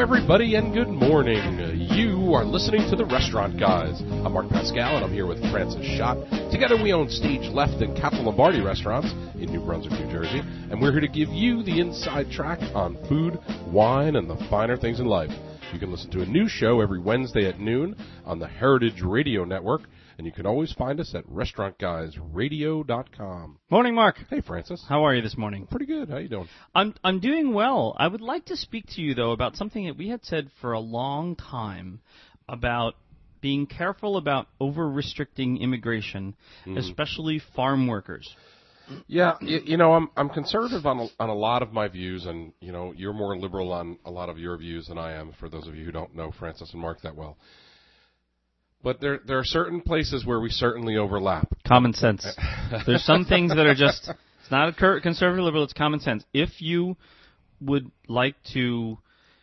everybody, and good morning. You are listening to The Restaurant Guys. I'm Mark Pascal, and I'm here with Francis Schott. Together we own Stage Left and Captain Lombardi restaurants in New Brunswick, New Jersey, and we're here to give you the inside track on food, wine, and the finer things in life. You can listen to a new show every Wednesday at noon on the Heritage Radio Network, and you can always find us at restaurantguysradio.com. Morning, Mark. Hey, Francis. How are you this morning? Pretty good. How you doing? I'm doing well. I would like to speak to you, though, about something that we had said for a long time about being careful about over-restricting immigration, especially farm workers. Yeah, I'm conservative on a lot of my views, and, you're more liberal on a lot of your views than I am, for those of you who don't know Francis and Mark that well. But there are certain places where we certainly overlap. Common sense. There's some things that are just, it's not a conservative liberal, it's common sense. If you would like to,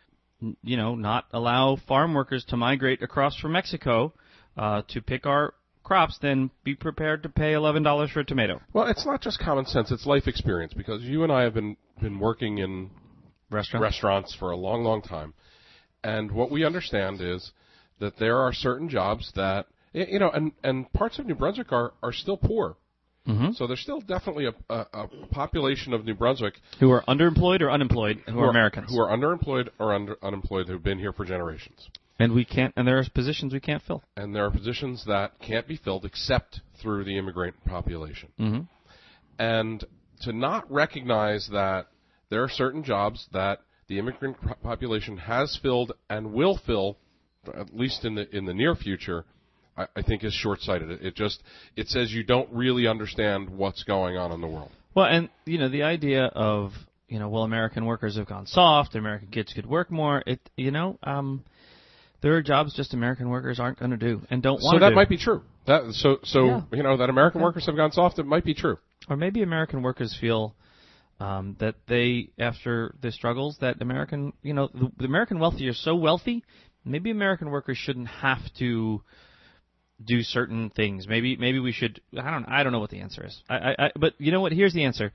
not allow farm workers to migrate across from Mexico to pick our crops, then be prepared to pay $11 for a tomato. Well, it's not just common sense, it's life experience, because you and I have been working in restaurants for a long, long time. And what we understand is that there are certain jobs that, and parts of New Brunswick are still poor. Mm-hmm. So there's still definitely a population of New Brunswick who are underemployed or unemployed, who are Americans. Who are underemployed or unemployed who've been here for generations. And there are positions we can't fill. And there are positions that can't be filled except through the immigrant population. Mm-hmm. And to not recognize that there are certain jobs that the immigrant population has filled and will fill, at least in the near future, I think is short-sighted. It says you don't really understand what's going on in the world. Well, and the idea of American workers have gone soft, American kids could work more. There are jobs just American workers aren't going to do and don't want to do. So that might be true. That American workers have gone soft. It might be true. Or maybe American workers feel that they, after the struggles, that the American wealthy are so wealthy. Maybe American workers shouldn't have to do certain things. Maybe we should. I don't know what the answer is. But you know what? Here's the answer.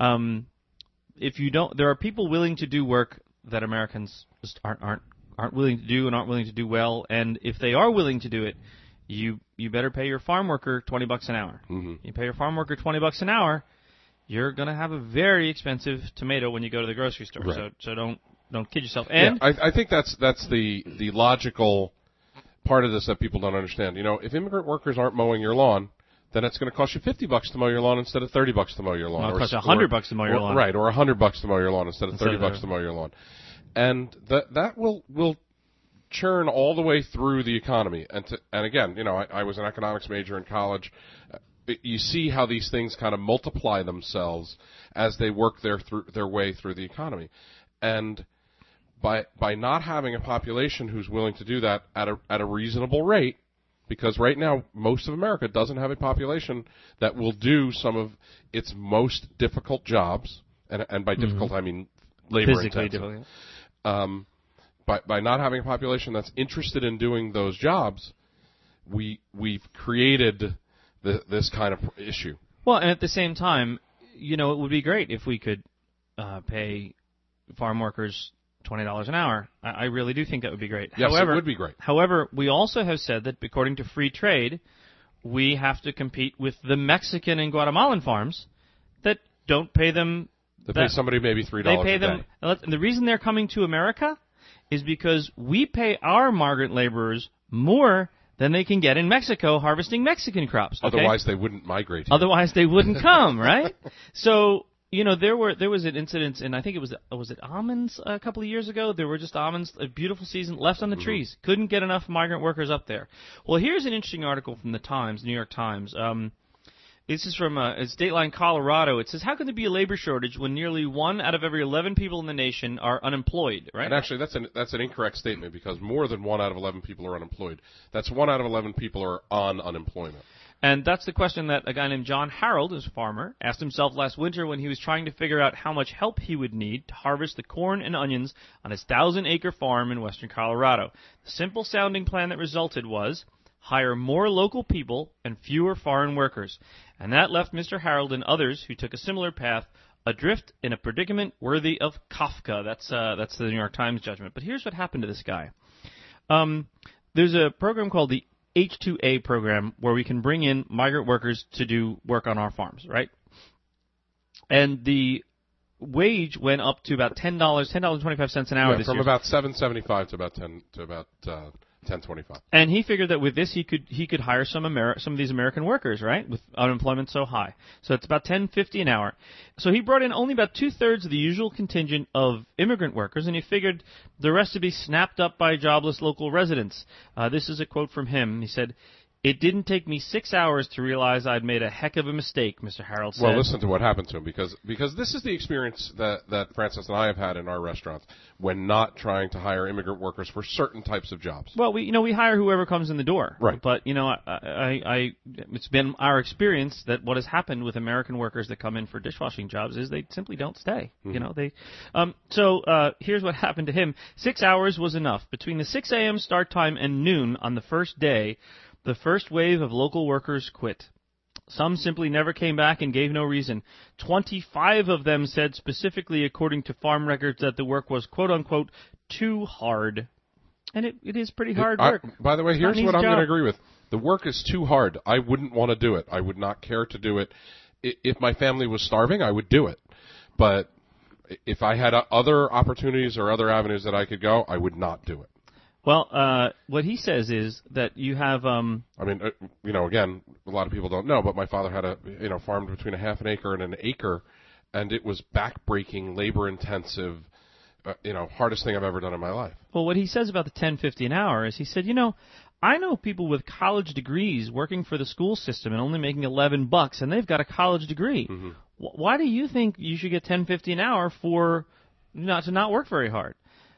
If you don't, there are people willing to do work that Americans just aren't willing to do and aren't willing to do well. And if they are willing to do it, you better pay your farm worker $20 an hour. Mm-hmm. You pay your farm worker $20 an hour, you're going to have a very expensive tomato when you go to the grocery store. Right. So don't kid yourself. And I think that's the logical part of this that people don't understand. If immigrant workers aren't mowing your lawn, then it's going to cost you $50 to mow your lawn instead of $30 to mow your lawn. Well, it costs $100 to mow your lawn. Right, or $100 to mow your lawn instead of $30 to mow your lawn. And that will churn all the way through the economy. And again, I was an economics major in college. You see how these things kind of multiply themselves as they work their way through the economy. And by not having a population who's willing to do that at a reasonable rate, because right now most of America doesn't have a population that will do some of its most difficult jobs, and by difficult I mean labor intensive. By not having a population that's interested in doing those jobs, we've created this kind of issue. Well, and at the same time, it would be great if we could pay farm workers $20 an hour. I really do think that would be great. Yes, it would be great. However, we also have said that according to free trade, we have to compete with the Mexican and Guatemalan farms that don't pay them. They pay somebody maybe $3 they pay a them, day. And the reason they're coming to America is because we pay our migrant laborers more than they can get in Mexico harvesting Mexican crops. Okay? Otherwise, they wouldn't migrate here. Otherwise, they wouldn't come, right? So, there was an incident, and I think was it almonds a couple of years ago? There were just almonds, a beautiful season, left on the trees. Couldn't get enough migrant workers up there. Well, here's an interesting article from the Times, New York Times. This is from State Line, Colorado. It says, how can there be a labor shortage when nearly 1 out of every 11 people in the nation are unemployed, right? And actually, that's an incorrect statement, because more than 1 out of 11 people are unemployed. That's 1 out of 11 people are on unemployment. And that's the question that a guy named John Harold, who's a farmer, asked himself last winter when he was trying to figure out how much help he would need to harvest the corn and onions on his 1,000-acre farm in western Colorado. The simple-sounding plan that resulted was hire more local people and fewer foreign workers. And that left Mr. Harold and others who took a similar path adrift in a predicament worthy of Kafka. That's the New York Times judgment. But here's what happened to this guy. There's a program called the H-2A program where we can bring in migrant workers to do work on our farms, right? And the wage went up to about $10.25 an hour this from year. about $7.75 to about $10.25. And he figured that with this he could hire some of these American workers, right? With unemployment so high. So it's about $10.50 an hour. So he brought in only about 2/3 of the usual contingent of immigrant workers, and he figured the rest would be snapped up by jobless local residents. This is a quote from him. He said, "It didn't take me 6 hours to realize I'd made a heck of a mistake," Mr. Harold said. Well, listen to what happened to him, because this is the experience that Francis and I have had in our restaurants when not trying to hire immigrant workers for certain types of jobs. Well, we hire whoever comes in the door. Right. But, it's been our experience that what has happened with American workers that come in for dishwashing jobs is they simply don't stay. Mm-hmm. Here's what happened to him. 6 hours was enough. Between the 6 a.m. start time and noon on the first day, the first wave of local workers quit. Some simply never came back and gave no reason. 25 of them said specifically, according to farm records, that the work was, quote-unquote, too hard. And it is pretty hard work. By the way, here's what I'm going to agree with. The work is too hard. I wouldn't want to do it. I would not care to do it. If my family was starving, I would do it. But if I had other opportunities or other avenues that I could go, I would not do it. Well, what he says is that you have. Again, a lot of people don't know, but my father had farmed between a half an acre and an acre, and it was backbreaking, labor-intensive, hardest thing I've ever done in my life. Well, what he says about the $10.50 an hour is he said, I know people with college degrees working for the school system and only making $11, and they've got a college degree. Mm-hmm. Why do you think you should get $10.50 an hour for to not work very hard?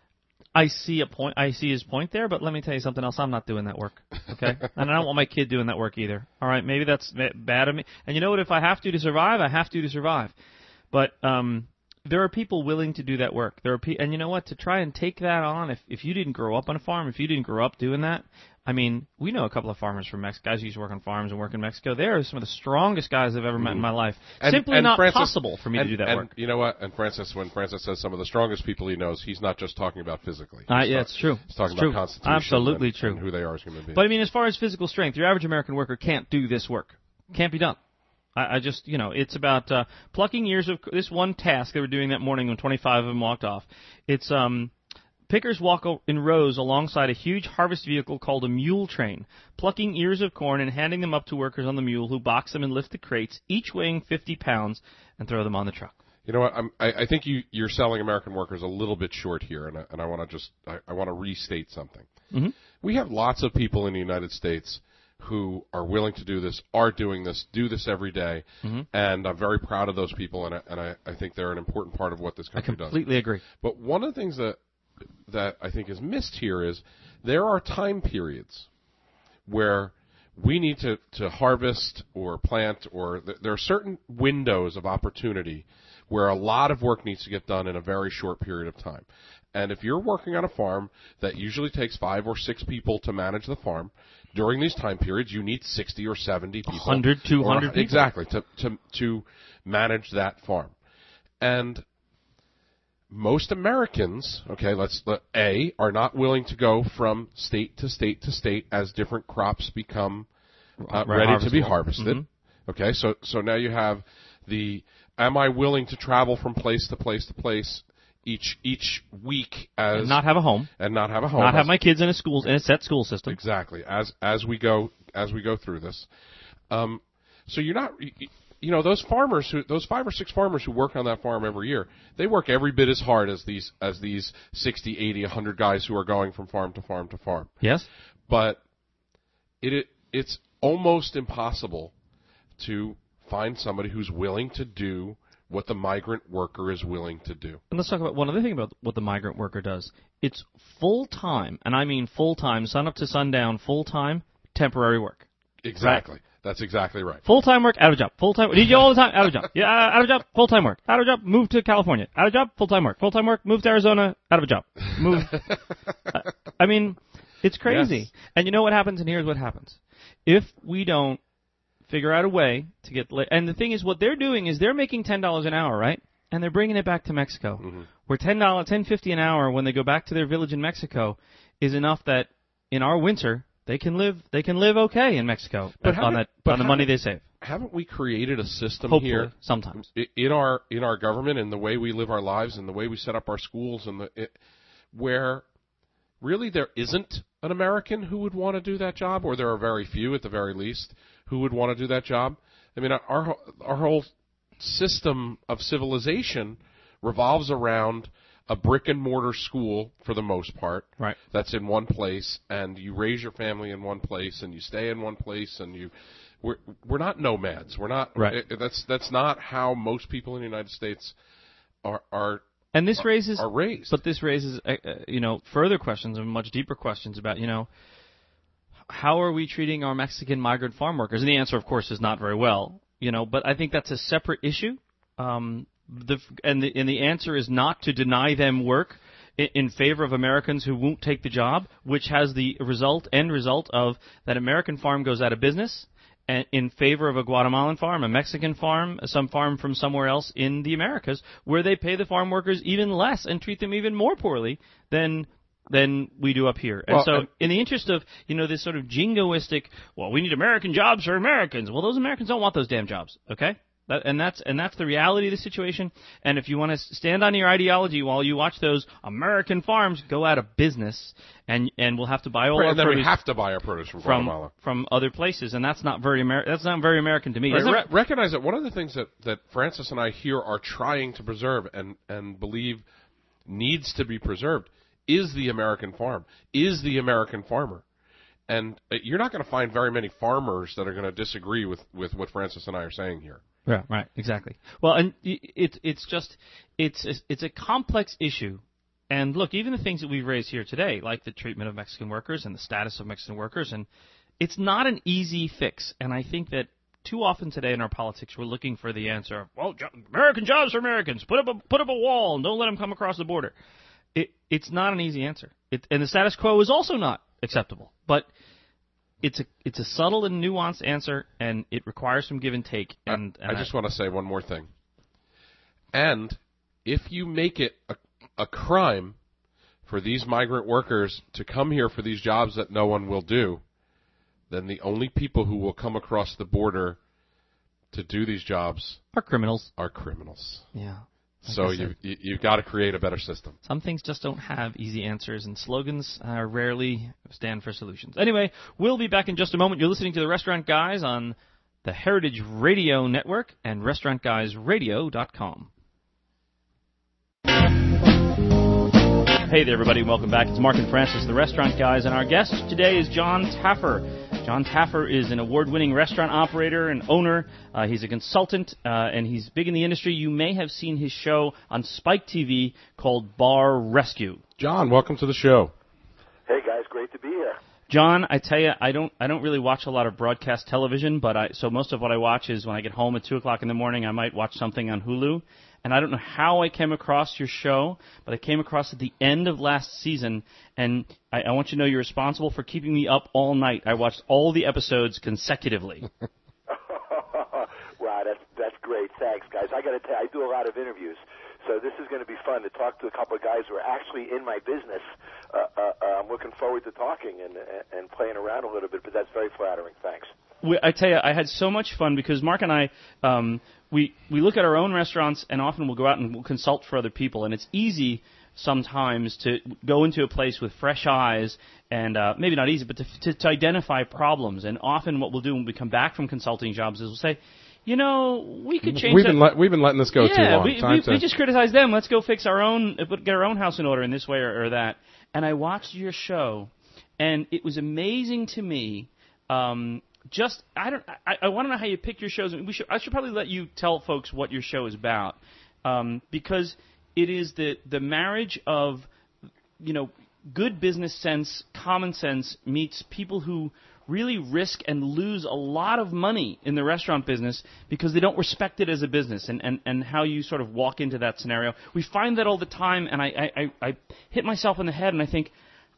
I see his point there, but let me tell you something else. I'm not doing that work, okay? And I don't want my kid doing that work either. All right, maybe that's bad of me. And you know what? If I have to survive, I have to survive. But there are people willing to do that work. And you know what? To try and take that on, if you didn't grow up on a farm, if you didn't grow up doing that, I mean, we know a couple of farmers from Mexico, guys who used to work on farms and work in Mexico. They are some of the strongest guys I've ever met in my life. Simply not possible for me to do that work. You know what? And when Francis says some of the strongest people he knows, he's not just talking about physically. It's true. He's talking about constitution. Absolutely true. And who they are as human beings. But I mean, as far as physical strength, your average American worker can't do this work. Can't be done. I just, it's about plucking ears of this one task they were doing that morning when 25 of them walked off. It's pickers walk in rows alongside a huge harvest vehicle called a mule train, plucking ears of corn and handing them up to workers on the mule who box them and lift the crates, each weighing 50 pounds, and throw them on the truck. You know what? I think you're selling American workers a little bit short here, and I want to restate something. Mm-hmm. We have lots of people in the United States who are willing to do this, are doing this, do this every day, mm-hmm. and I'm very proud of those people, and I think they're an important part of what this country does. I completely agree. But one of the things that I think is missed here is there are time periods where we need to harvest or plant, or there are certain windows of opportunity where a lot of work needs to get done in a very short period of time. And if you're working on a farm that usually takes 5 or 6 people to manage the farm, during these time periods you need 60 or 70 people. 100, 200 people. Exactly, to manage that farm. And most Americans, are not willing to go from state to state to state as different crops become ready to be harvested. Mm-hmm. Okay, so now you have am I willing to travel from place to place to place each week and not have a home, not have my kids in a set school system. Exactly, as we go through this. So you're not. Those 5 or 6 farmers who work on that farm every year, they work every bit as hard as these 60, 80, 100 guys who are going from farm to farm to farm. Yes. But it's almost impossible to find somebody who's willing to do what the migrant worker is willing to do. And let's talk about one other thing about what the migrant worker does. It's full-time, and I mean full-time, sun up to sundown, full-time, temporary work. Exactly. Right. That's exactly right. Full-time work, out of job. Full-time, need you all the time, out of job. Yeah, out of job, full-time work. Out of job, move to California. Out of job, full-time work. Full-time work, move to Arizona, out of a job. Move. I mean, it's crazy. Yes. And you know what happens, and here's what happens. If we don't figure out a way to get, and the thing is, what they're doing is they're making $10 an hour, right? and they're bringing it back to Mexico. Mm-hmm. Where $10.50 an hour when they go back to their village in Mexico is enough that in our winter they can live okay in Mexico on the money they save. Haven't we created a system Hopefully, here sometimes in our government and the way we live our lives and the way we set up our schools and where really there isn't an American who would want to do that job, or there are very few at the very least who would want to do that job? I mean, our whole system of civilization revolves around a brick and mortar school for the most part. Right. That's in one place, and you raise your family in one place, and you stay in one place, and we're not nomads. We're not. Right. That's not how most people in the United States are. And this raises are raised. But this raises further questions and much deeper questions about how are we treating our Mexican migrant farm workers? And the answer, of course, is not very well. But I think that's a separate issue. The answer is not to deny them work in favor of Americans who won't take the job, which has the end result of that American farm goes out of business and in favor of a Guatemalan farm, a Mexican farm, some farm from somewhere else in the Americas, where they pay the farm workers even less and treat them even more poorly than we do up here. And in the interest of, this sort of jingoistic, well, we need American jobs for Americans. Well, those Americans don't want those damn jobs, okay? That's the reality of the situation. And if you want to stand on your ideology while you watch those American farms go out of business, and we'll have to buy all our and then produce we have to buy our produce from Guatemala, from other places, and that's not very American to me. Right. Recognize that one of the things that Francis and I here are trying to preserve and believe needs to be preserved is the American farm, is the American farmer. And you're not going to find very many farmers that are going to disagree with what Francis and I are saying here. Yeah, right, exactly. Well, and it's a complex issue. And look, even the things that we've raised here today, like the treatment of Mexican workers and the status of Mexican workers, and it's not an easy fix. And I think that too often today in our politics, we're looking for the answer of, well, American jobs for Americans, put up a wall and don't let them come across the border. It's not an easy answer. And the status quo is also not acceptable. But it's a subtle and nuanced answer, and it requires some give and take. And I just want to say one more thing. And if you make it a crime for these migrant workers to come here for these jobs that no one will do, then the only people who will come across the border to do these jobs are criminals. Yeah. Like so you've got to create a better system. Some things just don't have easy answers, and slogans rarely stand for solutions. Anyway, we'll be back in just a moment. You're listening to the Restaurant Guys on the Heritage Radio Network and RestaurantGuysRadio.com. Hey there, everybody. Welcome back. It's Mark and Francis, the Restaurant Guys, and our guest today is John Taffer. John Taffer is an award-winning restaurant operator and owner. He's a consultant, and he's big in the industry. You may have seen his show on Spike TV called Bar Rescue. John, welcome to the show. Hey, guys. Great to be here. John, I tell you, I don't really watch a lot of broadcast television, so most of what I watch is when I get home at 2 o'clock in the morning, I might watch something on Hulu. And I don't know how I came across your show, but I came across at the end of last season, and I want you to know you're responsible for keeping me up all night. I watched all the episodes consecutively. Wow, that's great. Thanks, guys. I got to tell you, I do a lot of interviews, so this is going to be fun to talk to a couple of guys who are actually in my business. I'm looking forward to talking and playing around a little bit, but that's very flattering. Thanks. I tell you, I had so much fun because Mark and I, we look at our own restaurants, and often we'll go out and we'll consult for other people, and it's easy sometimes to go into a place with fresh eyes and maybe not easy, but to identify problems. And often what we'll do when we come back from consulting jobs is we'll say, we could change. We've been letting this go too long. We just criticize them. Let's go fix our own, get our own house in order in this way or that. And I watched your show, and it was amazing to me. I want to know how you pick your shows. I should probably let you tell folks what your show is about, because it is the marriage of, good business sense, common sense meets people who really risk and lose a lot of money in the restaurant business because they don't respect it as a business, and how you sort of walk into that scenario. We find that all the time, and I hit myself in the head, and I think,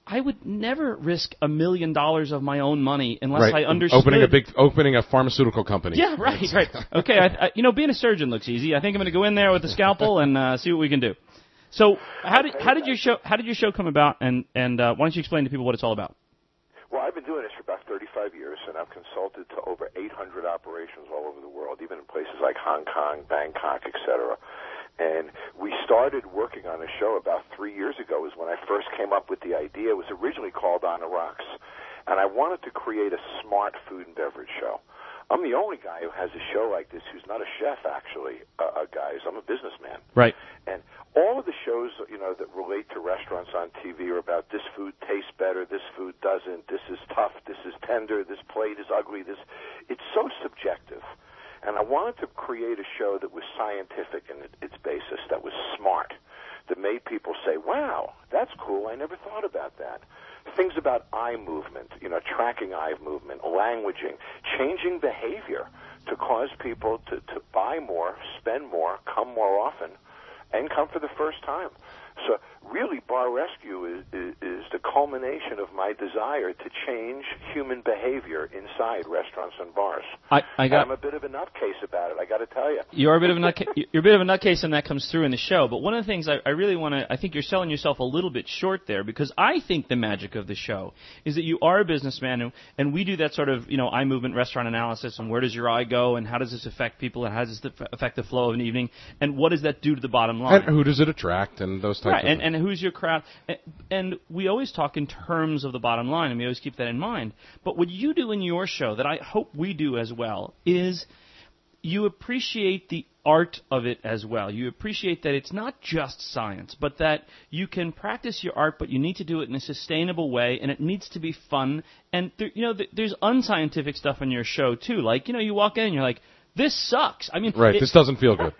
I would never risk $1 million of my own money unless I understood. Opening a pharmaceutical company. Yeah, right. Okay, being a surgeon looks easy. I think I'm going to go in there with a scalpel and see what we can do. So, how did your show come about? And why don't you explain to people what it's all about? Well, I've been doing this for about 35 years, and I've consulted to over 800 operations all over the world, even in places like Hong Kong, Bangkok, etc. And we started working on a show about 3 years ago is when I first came up with the idea. It was originally called On the Rocks, and I wanted to create a smart food and beverage show. I'm the only guy who has a show like this who's not a chef, actually, guys. I'm a businessman. Right. And all of the shows, that relate to restaurants on TV are about this food tastes better, this food doesn't, this is tough, this is tender, this plate is ugly. It's so subjective. And I wanted to create a show that was scientific in its basis, that was smart, that made people say, wow, that's cool, I never thought about that. Things about eye movement, tracking eye movement, languaging, changing behavior to cause people to buy more, spend more, come more often, and come for the first time. So really, Bar Rescue is the culmination of my desire to change human behavior inside restaurants and bars. I'm a bit of a nutcase about it, I got to tell you. You're a bit of a nutcase, and that comes through in the show. But one of the things I really want to, I think you're selling yourself a little bit short there, because I think the magic of the show is that you are a businessman, and we do that sort of, eye movement, restaurant analysis, and where does your eye go, and how does this affect people, and how does this affect the flow of an evening, and what does that do to the bottom line? And who does it attract, and those types of things. And who's your crowd? And we always talk in terms of the bottom line, and we always keep that in mind. But what you do in your show, that I hope we do as well, is you appreciate the art of it as well. You appreciate that it's not just science, but that you can practice your art, but you need to do it in a sustainable way, and it needs to be fun. And there's unscientific stuff in your show too. Like, you walk in and you're like, this sucks. I mean, right. This doesn't feel good.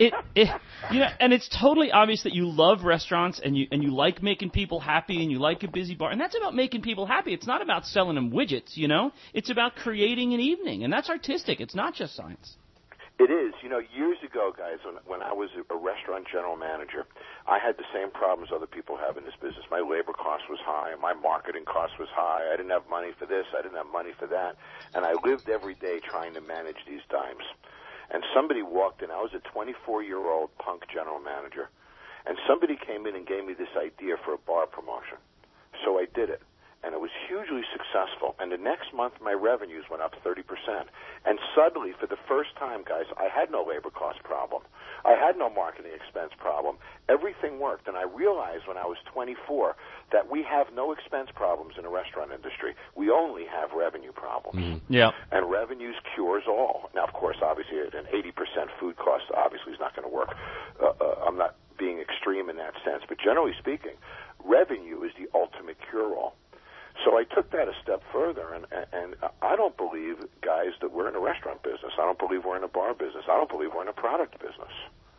And it's totally obvious that you love restaurants and you like making people happy and you like a busy bar, and that's about making people happy. It's not about selling them widgets, It's about creating an evening, and that's artistic. It's not just science. It is. Years ago, guys, when I was a restaurant general manager, I had the same problems other people have in this business. My labor cost was high. My marketing cost was high. I didn't have money for this. I didn't have money for that. And I lived every day trying to manage these dimes. And somebody walked in. I was a 24-year-old punk general manager. And somebody came in and gave me this idea for a bar promotion. So I did it. And it was hugely successful. And the next month, my revenues went up 30%. And suddenly, for the first time, guys, I had no labor cost problem. I had no marketing expense problem. Everything worked. And I realized when I was 24 that we have no expense problems in the restaurant industry. We only have revenue problems. Mm-hmm. Yeah. And revenues cures all. Now, of course, obviously, an 80% food cost obviously is not going to work. I'm not being extreme in that sense. But generally speaking, revenue is the ultimate cure-all. So I took that a step further, and I don't believe, guys, that we're in a restaurant business. I don't believe we're in a bar business. I don't believe we're in a product business.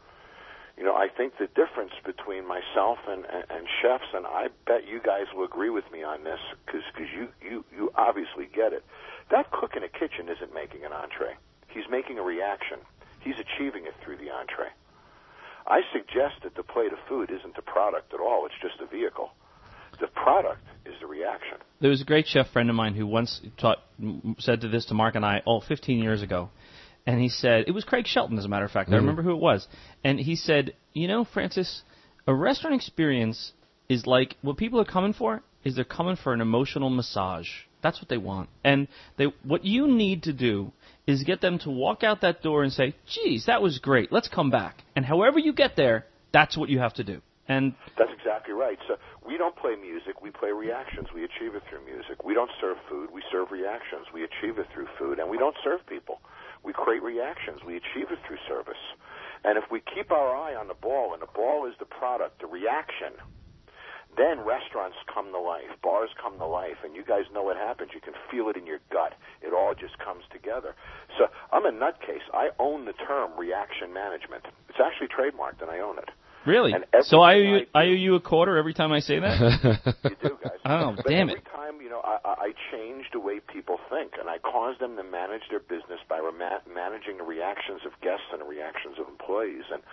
I think the difference between myself and chefs, and I bet you guys will agree with me on this, because you obviously get it. That cook in a kitchen isn't making an entree. He's making a reaction. He's achieving it through the entree. I suggest that the plate of food isn't the product at all. It's just a vehicle. The product is the reaction. There was a great chef friend of mine who once said this to Mark and I 15 years ago. And he said, it was Craig Shelton, as a matter of fact. Mm-hmm. I remember who it was. And he said, Francis, a restaurant experience is like, what people are coming for is they're coming for an emotional massage. That's what they want. And what you need to do is get them to walk out that door and say, geez, that was great. Let's come back. And however you get there, that's what you have to do. And that's exactly right. So we don't play music, we play reactions. We achieve it through music. We don't serve food, we serve reactions. We achieve it through food, and we don't serve people. We create reactions. We achieve it through service. And if we keep our eye on the ball, and the ball is the product, the reaction, then restaurants come to life, bars come to life, and you guys know what happens. You can feel it in your gut. It all just comes together. So I'm a nutcase. I own the term reaction management. It's actually trademarked, and I own it. Really? So I owe you a quarter every time I say that? You do, guys. Oh, but damn it. Every time, I change the way people think, and I cause them to manage their business by managing the reactions of guests and the reactions of employees. And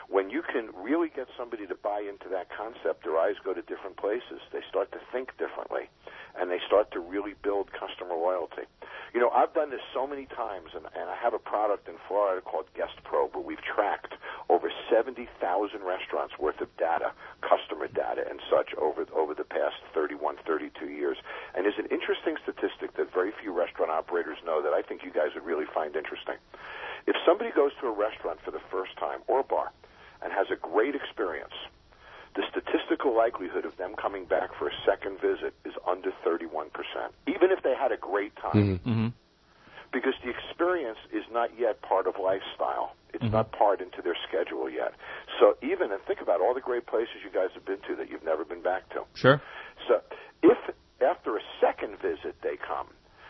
When you can really get somebody to buy into that concept, their eyes go to different places. They start to think differently, and they start to really build customer loyalty. You know, I've done this so many times, and I have a product in Florida called Guest Probe, where we've tracked over 70,000 restaurants worth of data, customer data and such, over the past 31, 32 years. And there's an interesting statistic that very few restaurant operators know that I think you guys would really find interesting. If somebody goes to a restaurant for the first time, or a bar, and has a great experience, the statistical likelihood of them coming back for a second visit is under 31%, even if they had a great time. Mm-hmm. Because the experience is not yet part of lifestyle. It's not part into their schedule yet. So even, and think about all the great places you guys have been to that you've never been back to. Sure. So if after a second visit they come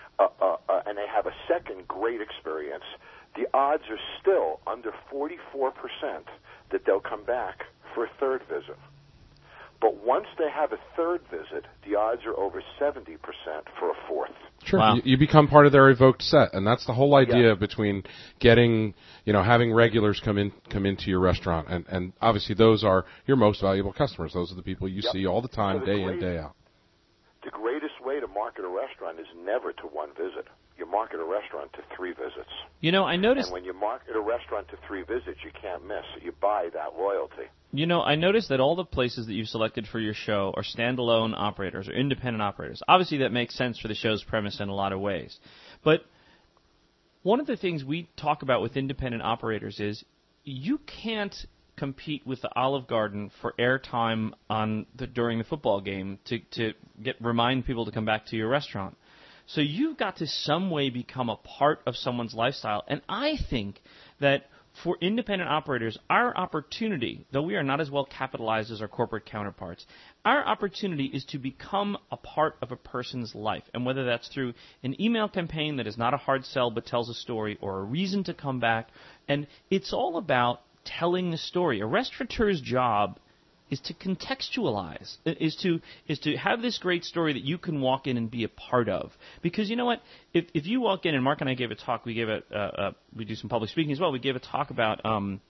and they have a second great experience, the odds are still under 44% that they'll come back for a third visit. But once they have a third visit, the odds are over 70% for a fourth. Sure. Wow. You become part of their evoked set, and that's the whole idea between getting, having regulars come into your restaurant, and obviously those are your most valuable customers. Those are the people you see all the time, day in, day out. The greatest way to market a restaurant is never to one visit. You market a restaurant to 3 visits. I noticed... And when you market a restaurant to 3 visits, you can't miss. You buy that loyalty. I noticed that all the places that you've selected for your show are standalone operators or independent operators. Obviously, that makes sense for the show's premise in a lot of ways. But one of the things we talk about with independent operators is you can't compete with the Olive Garden for airtime during the football game to remind people to come back to your restaurant. So you've got to some way become a part of someone's lifestyle. And I think that for independent operators, our opportunity, though we are not as well capitalized as our corporate counterparts, our opportunity is to become a part of a person's life. And whether that's through an email campaign that is not a hard sell but tells a story, or a reason to come back. And it's all about telling the story. A restaurateur's job is to contextualize, is to have this great story that you can walk in and be a part of. Because you know what? If you walk in, and Mark and I gave a talk, we do some public speaking as well. We gave a talk about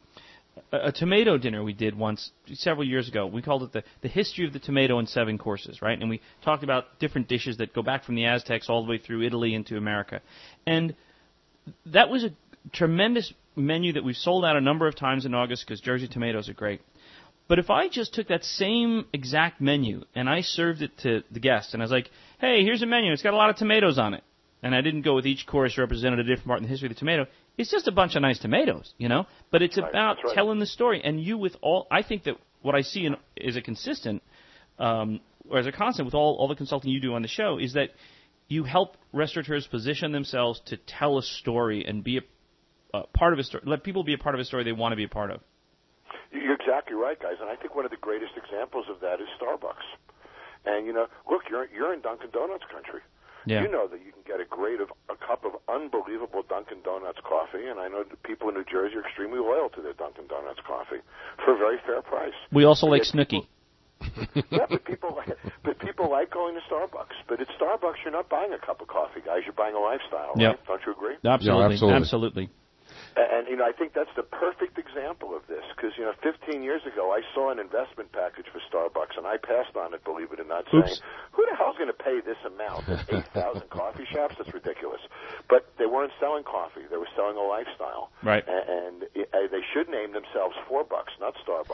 a tomato dinner we did once several years ago. We called it the history of the tomato in 7 courses, right? And we talked about different dishes that go back from the Aztecs all the way through Italy into America. And that was a tremendous menu that we've sold out a number of times in August because Jersey tomatoes are great. But if I just took that same exact menu and I served it to the guests, and I was like, hey, here's a menu. It's got a lot of tomatoes on it. And I didn't go with each course represented a different part in the history of the tomato. It's just a bunch of nice tomatoes, But it's about telling the story. And I think that what I see is a consistent, or as a constant with all the consulting you do on the show, is that you help restaurateurs position themselves to tell a story and be a part of a story. Let people be a part of a story they want to be a part of. You're exactly right, guys, and I think one of the greatest examples of that is Starbucks. And look, you're in Dunkin' Donuts country. Yeah. You know that you can get a cup of unbelievable Dunkin' Donuts coffee, and I know that people in New Jersey are extremely loyal to their Dunkin' Donuts coffee for a very fair price. We also like Snooki. Yeah, but people like going to Starbucks. But at Starbucks, you're not buying a cup of coffee, guys. You're buying a lifestyle, right? Yep. Don't you agree? Absolutely. Yeah, absolutely. And I think that's the perfect example of this because 15 years ago I saw an investment package for Starbucks and I passed on it, believe it or not, saying, "Who the hell's going to pay this amount at 8,000 coffee shops? That's ridiculous." But they weren't selling coffee; they were selling a lifestyle. Right. And they should name themselves $4, not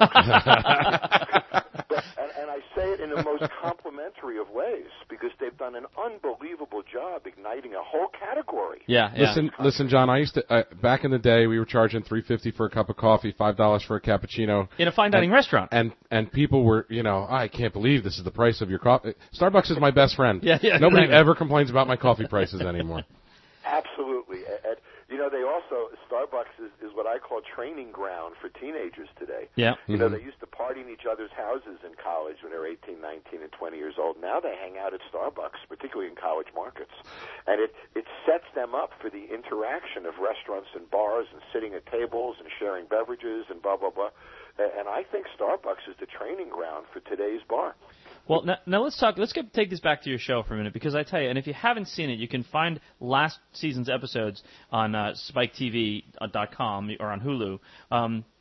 Starbucks. And I say it in the most complimentary of ways because they've done an unbelievable job igniting a whole category. Yeah. Listen, John. I used to back in the day we were charging $3.50 for a cup of coffee, $5 for a cappuccino in a fine dining restaurant, and people were, I can't believe this is the price of your coffee. Starbucks is my best friend. Yeah. Nobody ever complains about my coffee prices anymore. Absolutely. And, they also, Starbucks is what I call training ground for teenagers today. Yeah. They used to party in each other's houses in college when they were 18, 19, and 20 years old. Now they hang out at Starbucks, particularly in college markets. And it sets them up for the interaction of restaurants and bars and sitting at tables and sharing beverages and blah, blah, blah. And I think Starbucks is the training ground for today's bar. Well, now let's talk. Take this back to your show for a minute because I tell you, and if you haven't seen it, you can find last season's episodes on SpikeTV.com or on Hulu.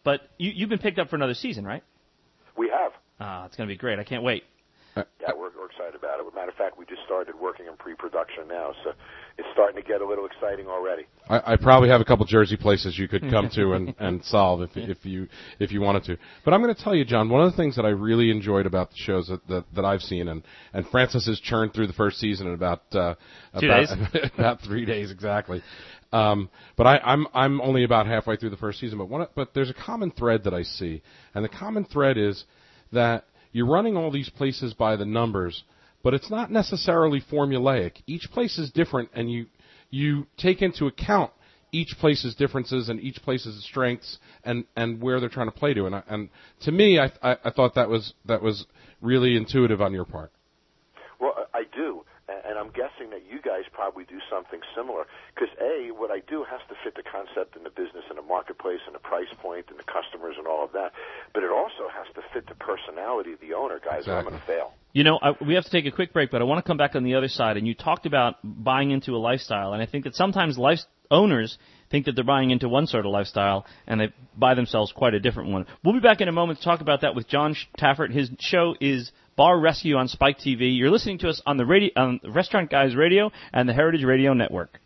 But you've been picked up for another season, right? We have. It's going to be great. I can't wait. Yeah, we're excited about it. As a matter of fact, we just started working in pre-production now, so it's starting to get a little exciting already. I probably have a couple Jersey places you could come to and solve if you wanted to. But I'm going to tell you, John, one of the things that I really enjoyed about the shows that I've seen, and Francis has churned through the first season in about 2 days, about 3 days exactly. But I'm only about halfway through the first season. But there's a common thread that I see, and the common thread is that you're running all these places by the numbers, but it's not necessarily formulaic. Each place is different, and you take into account each place's differences and each place's strengths and where they're trying to play to. And to me, I thought that was really intuitive on your part. Well, I do. And I'm guessing that you guys probably do something similar. Because, A, what I do has to fit the concept in the business and the marketplace and the price point and the customers and all of that. But it also has to fit the personality of the owner, guys, or I'm going to fail. You know, we have to take a quick break, but I want to come back on the other side. And you talked about buying into a lifestyle. And I think that sometimes owners think that they're buying into one sort of lifestyle, and they buy themselves quite a different one. We'll be back in a moment to talk about that with John Taffert. His show is Bar Rescue on Spike TV. You're listening to us on the Restaurant Guys Radio and the Heritage Radio Network.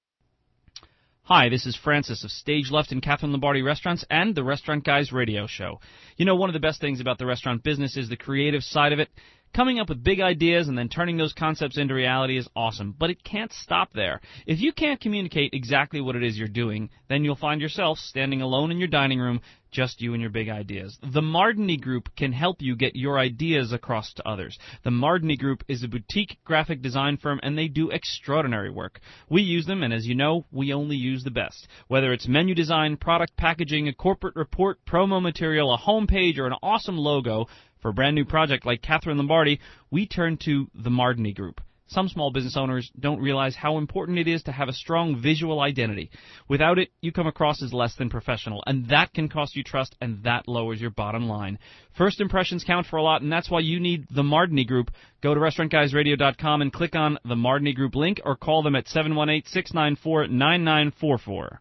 Hi, this is Francis of Stage Left and Catherine Lombardi Restaurants and the Restaurant Guys Radio Show. You know, one of the best things about the restaurant business is the creative side of it. Coming up with big ideas and then turning those concepts into reality is awesome, but it can't stop there. If you can't communicate exactly what it is you're doing, then you'll find yourself standing alone in your dining room, just you and your big ideas. The Mardini Group can help you get your ideas across to others. The Mardini Group is a boutique graphic design firm, and they do extraordinary work. We use them, and as you know, we only use the best. Whether it's menu design, product packaging, a corporate report, promo material, a homepage, or an awesome logo, for a brand new project like Catherine Lombardi, we turn to the Mardini Group. Some small business owners don't realize how important it is to have a strong visual identity. Without it, you come across as less than professional, and that can cost you trust, and that lowers your bottom line. First impressions count for a lot, and that's why you need the Mardini Group. Go to restaurantguysradio.com and click on the Mardini Group link, or call them at 718-694-9944.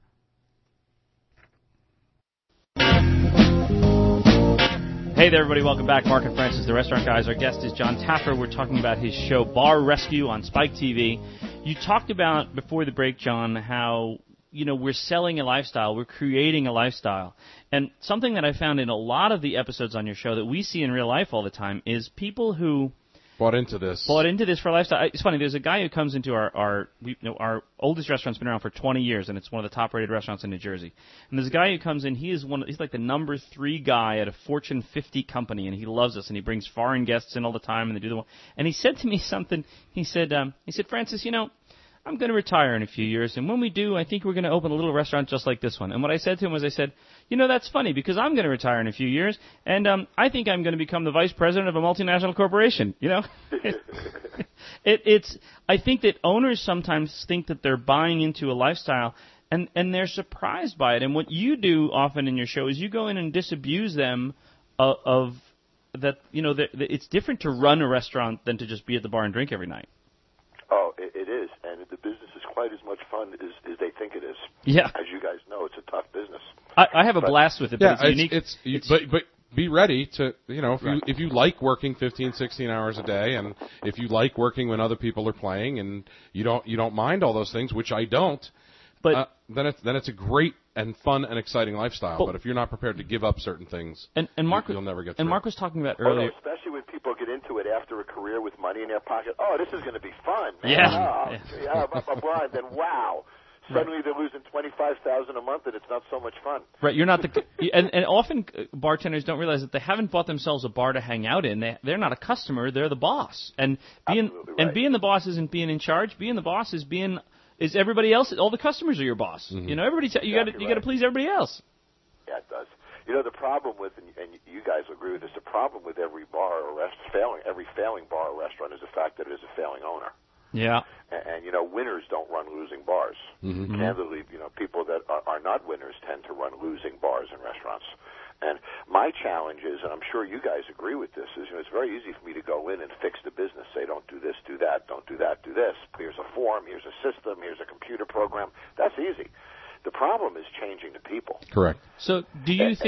Hey there, everybody. Welcome back. Mark and Francis, the Restaurant Guys. Our guest is John Taffert. We're talking about his show, Bar Rescue, on Spike TV. You talked about, before the break, John, how, you know, we're selling a lifestyle. We're creating a lifestyle. And something that I found in a lot of the episodes on your show that we see in real life all the time is people who bought into this for a lifestyle. It's funny. There's a guy who comes into our oldest restaurant's been around for 20 years, and it's one of the top-rated restaurants in New Jersey. And there's a guy who comes in. He's like the number 3 guy at a Fortune 50 company, and he loves us. And he brings foreign guests in all the time, and they do the. And he said to me something. He said, Francis, you know, I'm going to retire in a few years, and when we do, I think we're going to open a little restaurant just like this one. And what I said to him was, I said, you know, that's funny, because I'm going to retire in a few years, and I think I'm going to become the vice president of a multinational corporation, you know? I think that owners sometimes think that they're buying into a lifestyle, and they're surprised by it. And what you do often in your show is you go in and disabuse them of that, you know, that it's different to run a restaurant than to just be at the bar and drink every night. Oh, it is, and the business is quite as much fun as they think it is. Yeah. As you guys know, it's a tough business. I have a blast with it, but it's unique. But be ready to, you know, if you like working 15, 16 hours a day, and if you like working when other people are playing, and you don't mind all those things, which I don't, but then it's a great and fun and exciting lifestyle. But if you're not prepared to give up certain things, and Mark, you'll never get through. And Mark was talking about earlier, especially when people get into it after a career with money in their pocket. Oh, this is going to be fun, man. Yeah. Then wow. Suddenly they're losing $25,000 a month, and it's not so much fun. Right, you're not and often bartenders don't realize that they haven't bought themselves a bar to hang out in. They're not a customer; they're the boss. And being the boss isn't being in charge. Being the boss is everybody else. All the customers are your boss. Mm-hmm. You know, you got to please everybody else. Yeah, it does. You know, the problem with, and you guys will agree with this, the problem with every bar or every failing bar or restaurant is the fact that it is a failing owner. Yeah. And you know, winners don't run losing bars. Mm-hmm. Candidly, you know, people that are not winners tend to run losing bars and restaurants. And my challenge is, and I'm sure you guys agree with this, is, you know, it's very easy for me to go in and fix the business, say don't do this, do that, don't do that, do this. Here's a form, here's a system, here's a computer program. That's easy. The problem is changing the people. Correct. So do you think...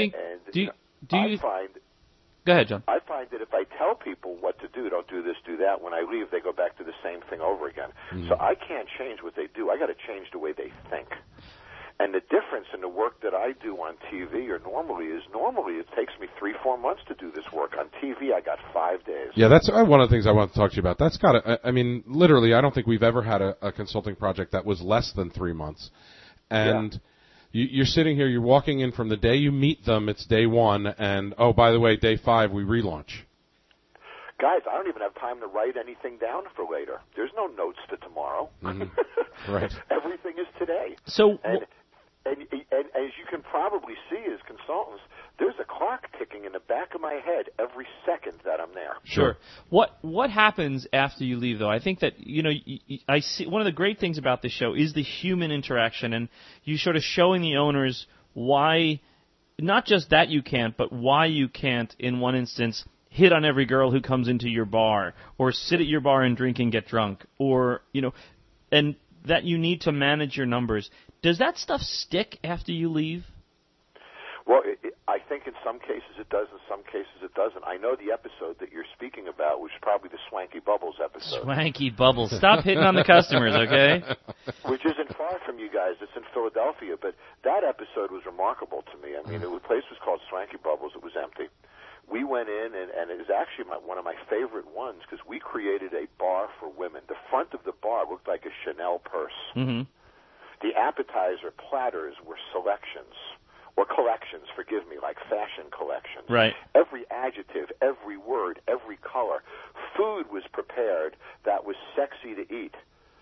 I find. Go ahead, John. I find that if I tell people what to do, don't do this, do that, when I leave, they go back to the same thing over again. Mm-hmm. So I can't change what they do. I got to change the way they think. And the difference in the work that I do on TV or normally it takes me 3-4 months to do this work. On TV, I got 5 days. Yeah, that's one of the things I want to talk to you about. That's got to, I mean, literally, I don't think we've ever had a consulting project that was less than 3 months. And you're sitting here, you're walking in from the day you meet them, it's day 1, and, oh, by the way, day 5, we relaunch. Guys, I don't even have time to write anything down for later. There's no notes to tomorrow. Mm-hmm. Right. Everything is today. So, and as you can probably see as consultants, there's a clock ticking in the back of my head every second that I'm there. Sure. What happens after you leave, though? I think that, I see one of the great things about this show is the human interaction, and you sort of showing the owners why, not just that you can't, but why you can't, in one instance, hit on every girl who comes into your bar, or sit at your bar and drink and get drunk, or, and that you need to manage your numbers. Does that stuff stick after you leave? Well, I think in some cases it does, in some cases it doesn't. I know the episode that you're speaking about was probably the Swanky Bubbles episode. Swanky Bubbles. Stop hitting on the customers, okay? Which isn't far from you guys. It's in Philadelphia. But that episode was remarkable to me. I mean, the place was called Swanky Bubbles. It was empty. We went in, and it was actually one of my favorite ones because we created a bar for women. The front of the bar looked like a Chanel purse. Mm-hmm. The appetizer platters were selections, or collections, forgive me, like fashion collections. Right. Every adjective, every word, every color. Food was prepared that was sexy to eat.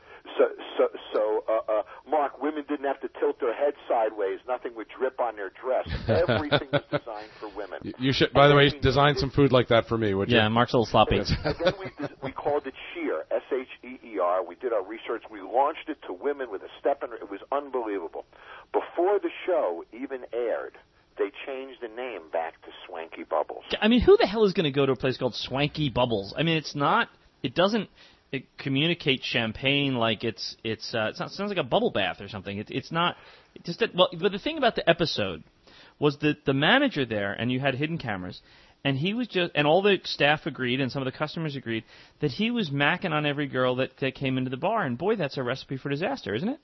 So, Mark, women didn't have to tilt their head sideways. Nothing would drip on their dress. Everything was designed for women. You should, by the way, design some food like that for me, would you? Yeah, Mark's a little sloppy. And then we called it Sheer, S-H-E-E-R. We did our research. We launched it to women with a step in. It was unbelievable. Before the show even aired, they changed the name back to Swanky Bubbles. I mean, who the hell is going to go to a place called Swanky Bubbles? I mean, it doesn't communicate champagne like it sounds like a bubble bath or something. It's not. But the thing about the episode was that the manager there, and you had hidden cameras, and he was and all the staff agreed, and some of the customers agreed that he was macking on every girl that came into the bar, and boy, that's a recipe for disaster, isn't it?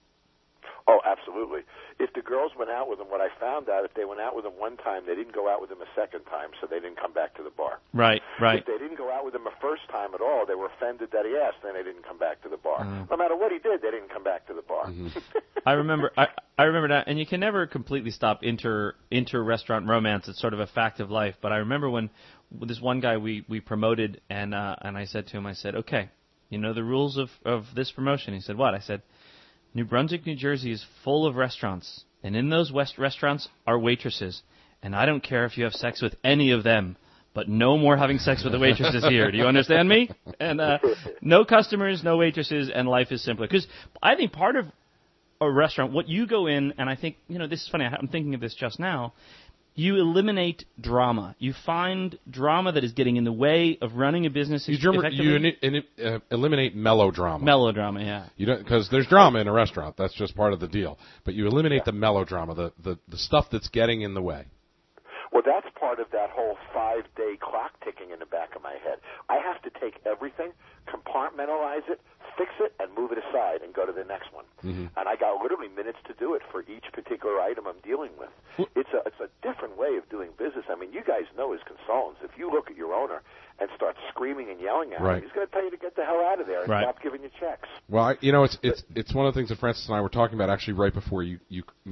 Oh, absolutely. If the girls went out with him, what I found out, if they went out with him one time, they didn't go out with him a second time, so they didn't come back to the bar. Right. If they didn't go out with him a first time at all, they were offended that he asked, then they didn't come back to the bar. No matter what he did, they didn't come back to the bar. Mm-hmm. I remember that, and you can never completely stop inter-restaurant romance. It's sort of a fact of life. But I remember when this one guy we promoted, and I said to him, okay, you know the rules of this promotion? He said, what? I said, New Brunswick, New Jersey is full of restaurants, and in those restaurants are waitresses, and I don't care if you have sex with any of them, but no more having sex with the waitresses here. Do you understand me? And no customers, no waitresses, and life is simpler. Because I think part of a restaurant, what you go in, and I think, this is funny, I'm thinking of this just now, you eliminate drama. You find drama that is getting in the way of running a business effectively. You eliminate melodrama. Melodrama, yeah. You don't, because there's drama in a restaurant. That's just part of the deal. But you eliminate the melodrama, the stuff that's getting in the way. Well, that's part of that whole 5-day clock ticking in the back of my head. I have to take everything, compartmentalize it, fix it, and move it aside and go to the next one. Mm-hmm. And I got literally minutes to do it for each particular item I'm dealing with. It's a different way of doing business. I mean, you guys know as consultants, if you look at your owner and start screaming and yelling at him, he's going to tell you to get the hell out of there and stop giving you checks. Well, it's one of the things that Francis and I were talking about actually right before you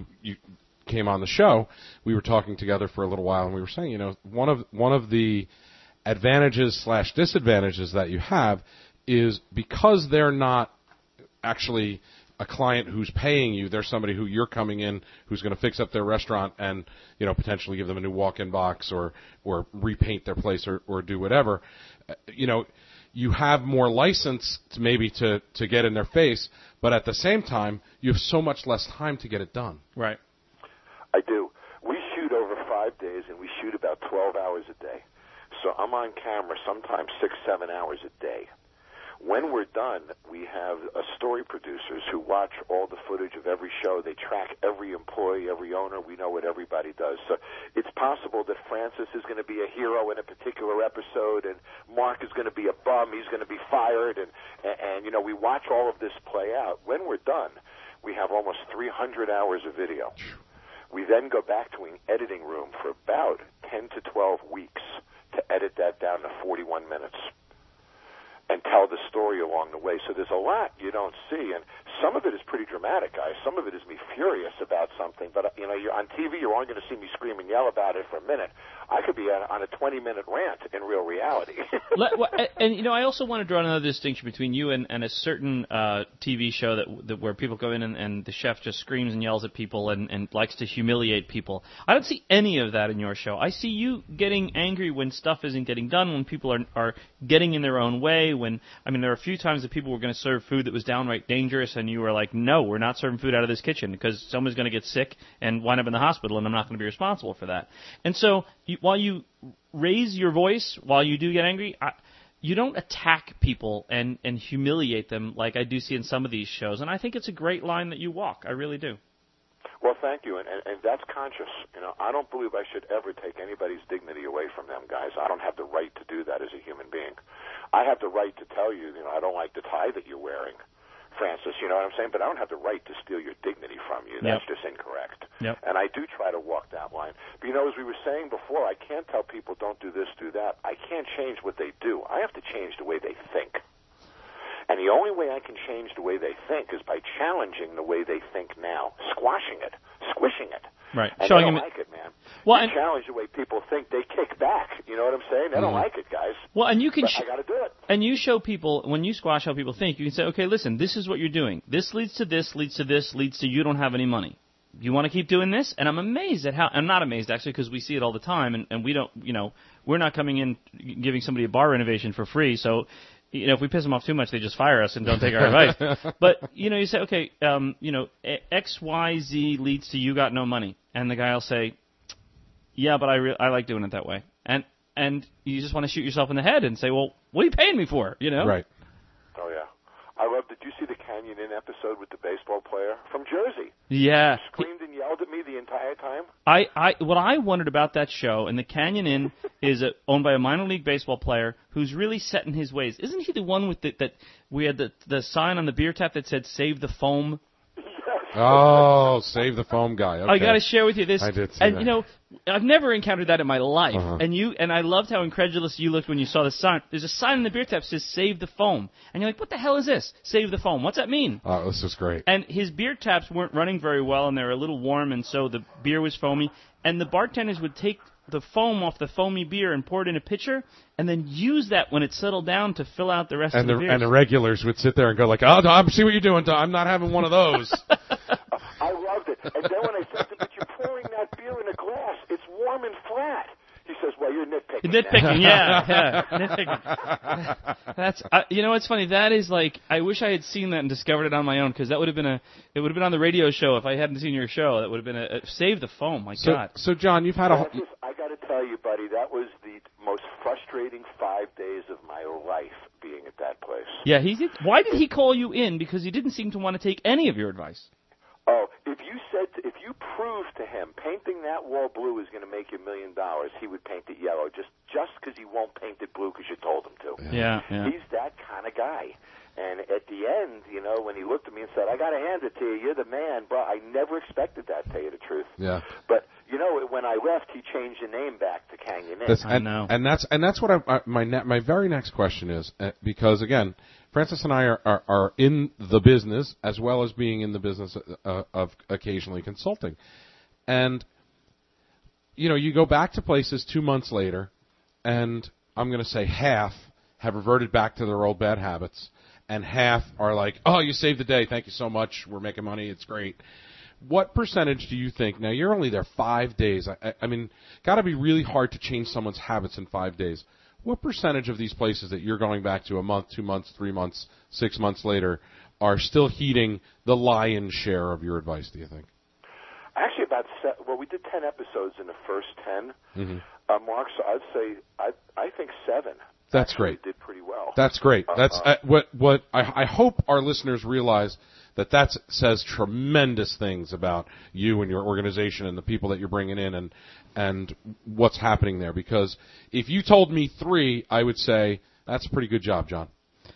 came on the show. We were talking together for a little while, and we were saying, one of the advantages / disadvantages that you have is because they're not actually a client who's paying you, they're somebody who you're coming in who's going to fix up their restaurant and, potentially give them a new walk-in box or repaint their place or do whatever. You have more license to get in their face, but at the same time, you have so much less time to get it done. Right. I do. We shoot over 5 days, and we shoot about 12 hours a day. So I'm on camera sometimes 6-7 hours a day. When we're done, we have story producers who watch all the footage of every show. They track every employee, every owner. We know what everybody does. So it's possible that Francis is going to be a hero in a particular episode, and Mark is going to be a bum. He's going to be fired, and we watch all of this play out. When we're done, we have almost 300 hours of video. We then go back to an editing room for about 10 to 12 weeks to edit that down to 41 minutes and tell the story along the way. So there's a lot you don't see, and some of it is pretty dramatic, guys. Some of it is me furious about something, but you're on TV, you're only going to see me scream and yell about it for a minute. I could be on a 20-minute rant in real reality. And I also want to draw another distinction between you and a certain TV show that where people go in and the chef just screams and yells at people and likes to humiliate people. I don't see any of that in your show. I see you getting angry when stuff isn't getting done, when people are getting in their own way. There were a few times that people were going to serve food that was downright dangerous, and you were like, no, we're not serving food out of this kitchen because someone's going to get sick and wind up in the hospital, and I'm not going to be responsible for that. And so while you raise your voice, while you do get angry, you don't attack people and humiliate them like I do see in some of these shows. And I think it's a great line that you walk. I really do. Well, thank you, and that's conscious. I don't believe I should ever take anybody's dignity away from them, guys. I don't have the right to do that as a human being. I have the right to tell you, I don't like the tie that you're wearing, Francis, you know what I'm saying? But I don't have the right to steal your dignity from you. That's just incorrect. Yep. And I do try to walk that line. But, as we were saying before, I can't tell people don't do this, do that. I can't change what they do. I have to change the way they think. And the only way I can change the way they think is by challenging the way they think now, squashing it, squishing it. Right. And Showing they don't them like it, man. Well, you challenge the way people think, they kick back. You know what I'm saying? They don't like it, guys. Well, and you can. I got to do it. And you show people, when you squash how people think, you can say, okay, listen, this is what you're doing. This leads to this, leads to this, leads to you don't have any money. You want to keep doing this? And I'm amazed at how. I'm not amazed actually because we see it all the time, and we don't. We're not coming in giving somebody a bar renovation for free. So. If we piss them off too much, they just fire us and don't take our advice. But, you say, okay, X, Y, Z leads to you got no money. And the guy will say, yeah, but I like doing it that way. And you just want to shoot yourself in the head and say, well, what are you paying me for, Right. Oh, yeah. Did you see the Canyon Inn episode with the baseball player from Jersey? Yeah. He screamed and yelled at me the entire time. What I wondered about that show, and the Canyon Inn is owned by a minor league baseball player who's really set in his ways. Isn't he the one with that we had the sign on the beer tap that said "Save the Foam"? Oh, save the foam guy. Okay. I got to share with you this. I did see and that. I've never encountered that in my life. Uh-huh. And I loved how incredulous you looked when you saw the sign. There's a sign in the beer tap that says "Save the Foam," and you're like, "What the hell is this? Save the foam? What's that mean?" Oh, this is great. And his beer taps weren't running very well, and they were a little warm, and so the beer was foamy. And the bartenders would take the foam off the foamy beer and pour it in a pitcher, and then use that when it settled down to fill out the rest of the beer. And the regulars would sit there and go like, "Oh, I see what you're doing, Tom. I'm not having one of those." I loved it. And then when I said to him, "But you're pouring that beer in a glass. It's warm and flat." He says, "Well, you're nitpicking." Nitpicking, yeah, nitpicking. That's it's funny. That is like, I wish I had seen that and discovered it on my own, because that would have been it would have been on the radio show if I hadn't seen your show. That would have been save the foam. My God. So John, you've had I got to tell you, buddy, that was the most frustrating 5 days of my life being at that place. Yeah, he did. Why did he call you in? Because he didn't seem to want to take any of your advice. Oh, if you proved to him painting that wall blue is going to make you $1 million, he would paint it yellow just because he won't paint it blue because you told him to. Yeah. He's that kind of guy. And at the end, when he looked at me and said, "I got to hand it to you. You're the man," but I never expected that, to tell you the truth. Yeah. But when I left, he changed the name back to Canyon Inn. I know. And that's what my very next question is, because again, Francis and I are in the business as well as being in the business of occasionally consulting. And, you go back to places 2 months later, and I'm going to say half have reverted back to their old bad habits, and half are like, "Oh, you saved the day. Thank you so much. We're making money. It's great." What percentage do you think? Now, you're only there 5 days. I mean, got to be really hard to change someone's habits in 5 days. What percentage of these places that you're going back to a month, 2 months, 3 months, 6 months later are still heeding the lion's share of your advice, do you think? Actually, we did 10 episodes in the first 10, Mark, so I'd say I think 7. That's great. Did pretty well. That's great. That's what I hope our listeners realize that says tremendous things about you and your organization and the people that you're bringing in and what's happening there. Because if you told me 3, I would say that's a pretty good job, John.